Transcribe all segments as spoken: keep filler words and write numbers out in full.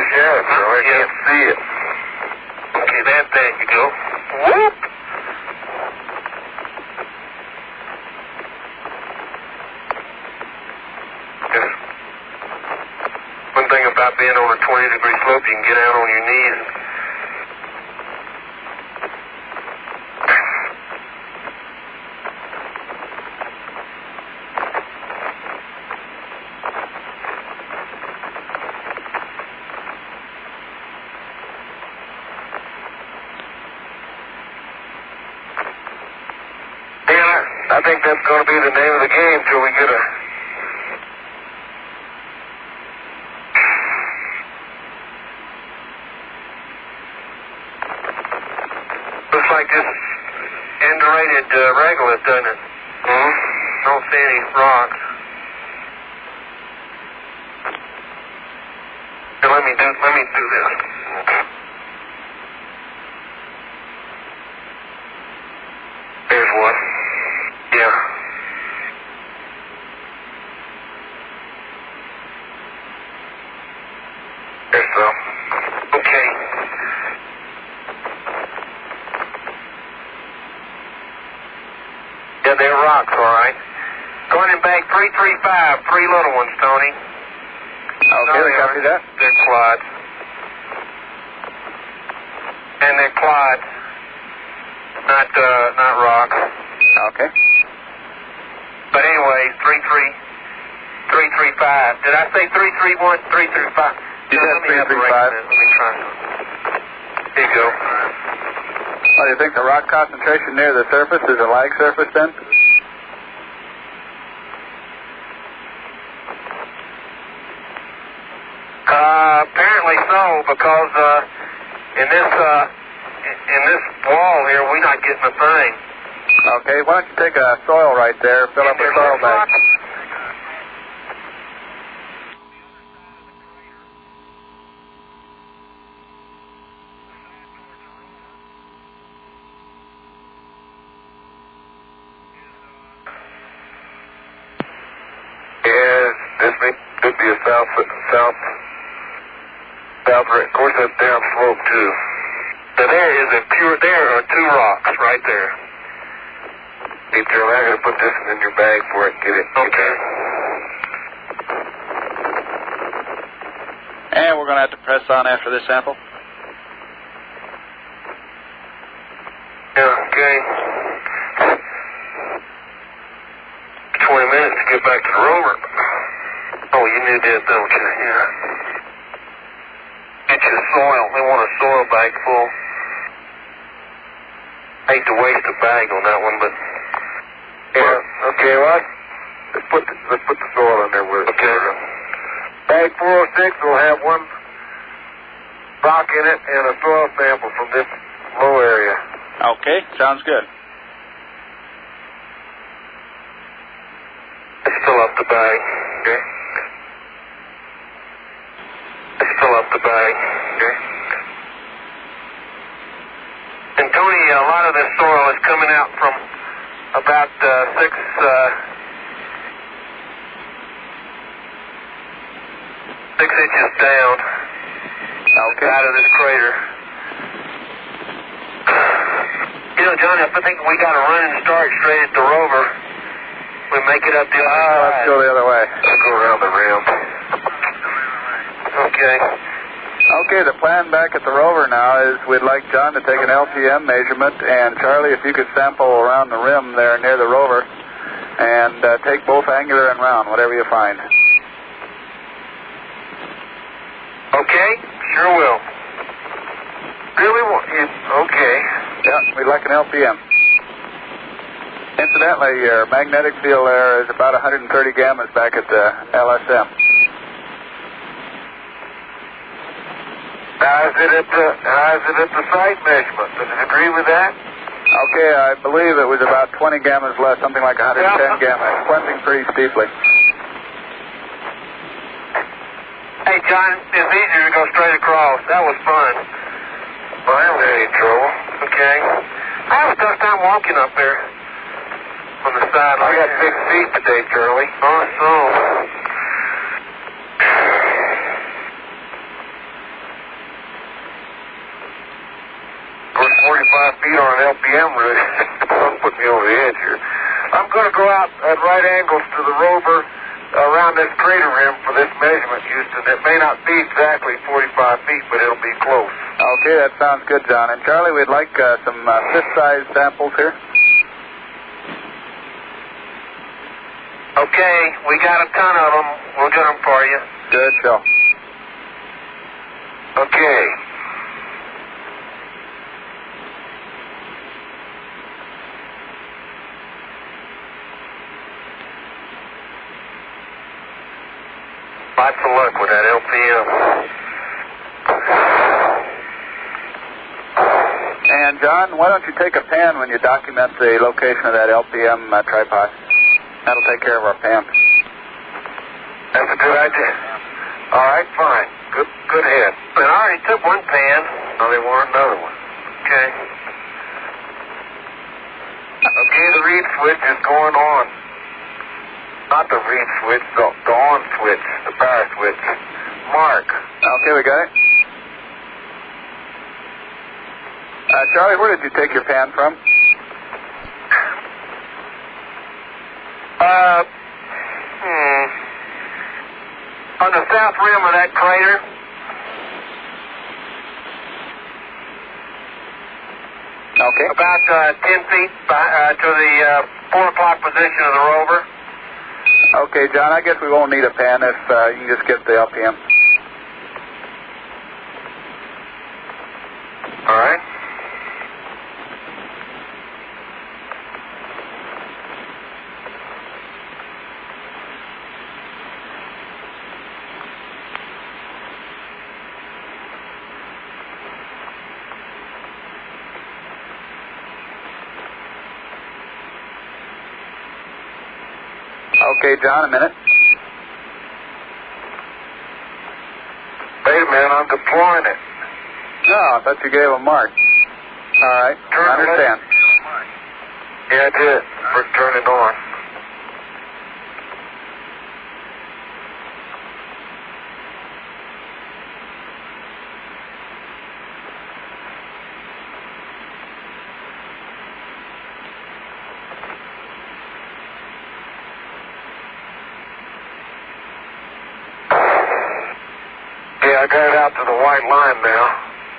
the shadow, Charlie. I can't see it. Okay, that, there you go. Whoop! Just one thing about being on a twenty degree slope, you can get out on your knees. I think that's going to be the name of the game till we get a... Looks like this indurated uh, regolith, doesn't it? Mm-hmm. Don't see any rocks. Now let me do, let me do this. There's one. Yeah. There's some. Okay. Yeah, they're rocks, all right. Going in back three three five, three little ones, Tony. Okay, No, we copy that. They're clods. And they're clods. Not, uh, not rocks. Okay. But anyway, three three, three three five. Did I say three three one, three three five? You said Let me have the three three right five. minute. Let me try. Here you go. Well, do you think the rock concentration near the surface is a lag surface then? Uh, apparently so, because uh, in this uh, in this wall here, we're not getting a thing. Okay, why don't you take a soil right there, fill up a There's soil less bag. rock. Yeah, this may, could be a south, south, south, of course that's down slope too. Now there is a pure, there are two rocks right there. Hey, Charlie, I'm going to put this in your bag for it and get it. Okay. And we're going to have to press on after this sample. Yeah, okay. twenty minutes to get back to the rover. Oh, you knew that, don't you? Yeah. Get your soil. They want a soil bag full. Hate to waste a bag on that one, but... Yeah, okay, well, let's put the, let's put the soil in there with it. Okay. Bag four oh six will have one rock in it and a soil sample from this low area. Okay, sounds good. Let's fill up the bag. Okay? Let's fill up the bag. Okay? And Tony, a lot of this soil is coming out from about uh, six, uh, six inches down. Okay. Out of this crater. You know, Johnny, I think we got a running start straight at the rover. We make it up the other Uh, side. let's go the other way. Let's go around the rim. Okay. Okay, the plan back at the rover now is we'd like John to take an L P M measurement, and Charlie, if you could sample around the rim there near the rover, and uh, take both angular and round, whatever you find. Okay, sure will. Really want you? Okay. Yeah, we'd like an L P M. Incidentally, your magnetic field there is about one hundred thirty gammas back at the L S M. How is it at the, how is it at the site measurement? Does it agree with that? Okay, I believe it was about twenty gammas less, something like one hundred ten gammas, plunging pretty steeply. Hey, John, it's easier to go straight across. That was fun. Well, I haven't had any trouble. Okay. I have a tough time walking up there on the side. I got six feet today, Charlie. Oh, so. forty-five feet on an L P M really. Don't put me over the edge here. I'm going to go out at right angles to the rover around this crater rim for this measurement, Houston. It may not be exactly forty-five feet, but it'll be close. Okay, that sounds good, John. And Charlie, we'd like uh, some uh, fist-sized samples here. Okay, we got a ton of them. We'll get them for you. Good show. Okay. Lots of luck with that L P M. And John, why don't you take a pan when you document the location of that L P M uh, tripod? That'll take care of our pan. That's a good idea. All right, fine. Good, good head. But I already took one pan. Now they want another one. Okay. Okay, the read switch is going on. Not the read switch, the, the on switch, the power switch. Mark. Okay, we got it. Uh, Charlie, where did you take your pan from? Uh, hmm. On the south rim of that crater. Okay. About uh, ten feet by, uh, to the uh, four o'clock position of the rover. Okay, John, I guess we won't need a pan if uh, you can just get the L P M. All right. Okay, John, a minute. Wait a minute, I'm deploying it. No, I thought you gave a mark. All right, Turn I understand. It. Yeah, I did. First turn it on. I got it out to the white line now.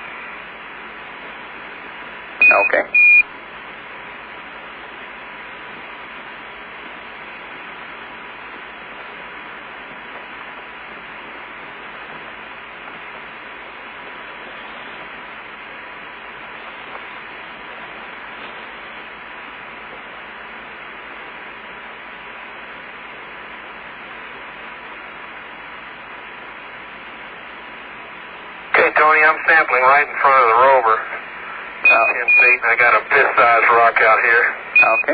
Okay. Tony, I'm sampling right in front of the rover. Uh, ten feet, and I got a fist-sized rock out here. Okay.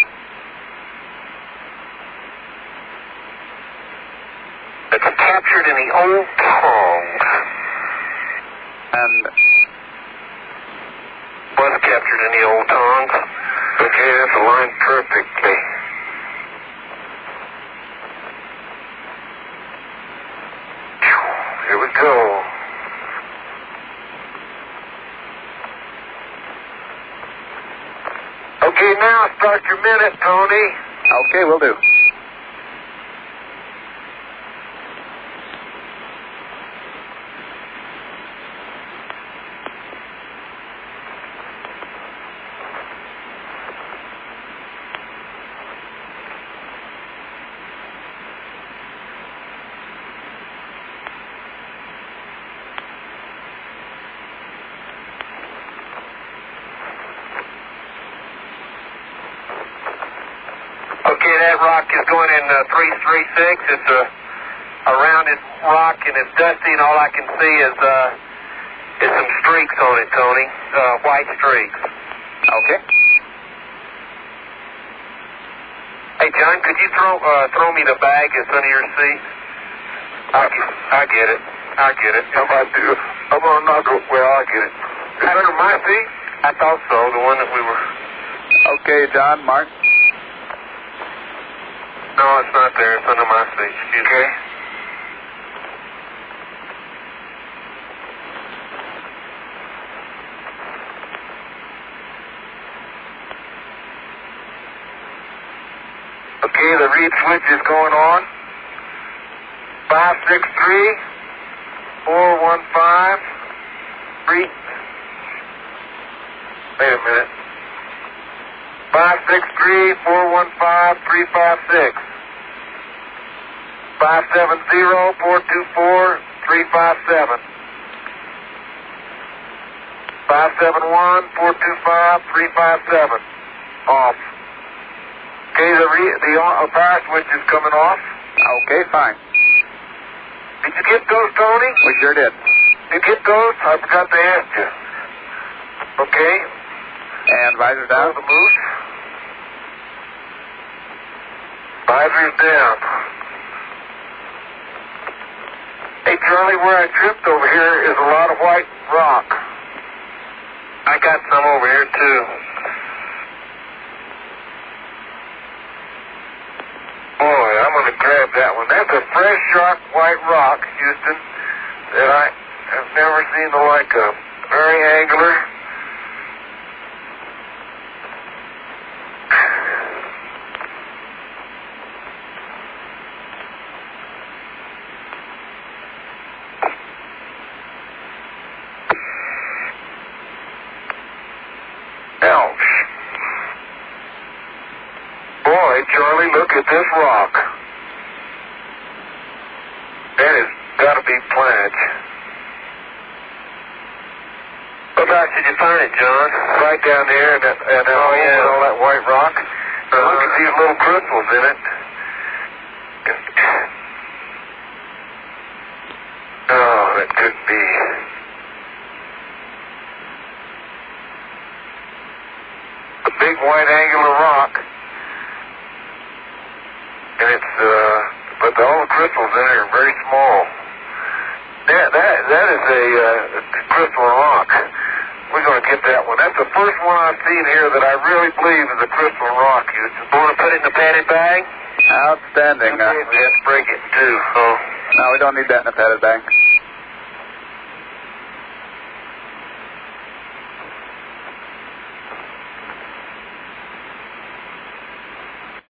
It's captured in the old tongue. And was captured in the old tongue. Okay, that's aligned perfectly. Here we go. Okay, now start your minute, Tony. okay, we'll do. Okay, that rock is going in uh, three three six. It's a, a rounded rock, and it's dusty, and all I can see is uh, is some streaks on it, Tony. Uh, white streaks. Okay. Hey, John, could you throw uh, throw me the bag that's under your seat? I get, I get it. I get it. How about you? I'm going to knock it. Well, I'll get it. Is it under my seat? I thought so, the one that we were... Okay, John, Mark. No, it's not there. It's under my seat. Excuse me. Okay. Okay, the reed switch is going on. five six three, four one five, three. Wait a minute. five six three, four one five, three five six. five seven zero, four two four, three five seven. five seven one, four two five, three five seven. Off. Okay, the, re- the uh, power switch is coming off. Okay, fine. Did you get those, Tony? We sure did. Did you get those? I forgot to ask you. Okay. And visor down. The moose. Visor's down. Hey, Charlie, where I tripped over here is a lot of white rock. I got some over here, too. Boy, I'm going to grab that one. That's a fresh, sharp white rock, Houston, that I have never seen the like of. Very angular. Ouch. Boy, Charlie, look at this rock. That has got to be plants. Whereabouts did you find it, John? Right down here, and, that, and that, Oh, yeah. all that white rock. Uh, look at these little crystals in it. Oh, that couldn't be. A big white angular rock. And it's, uh, but all the crystals in it are very small. That, that, that is a uh, crystal rock. We're going to get that one. That's the first one I've seen here that I really believe is a crystal rock. You want to put it in the padded bag? Outstanding. Okay, Uh, we have to break it in two. Oh. no, we don't need that in a padded bag.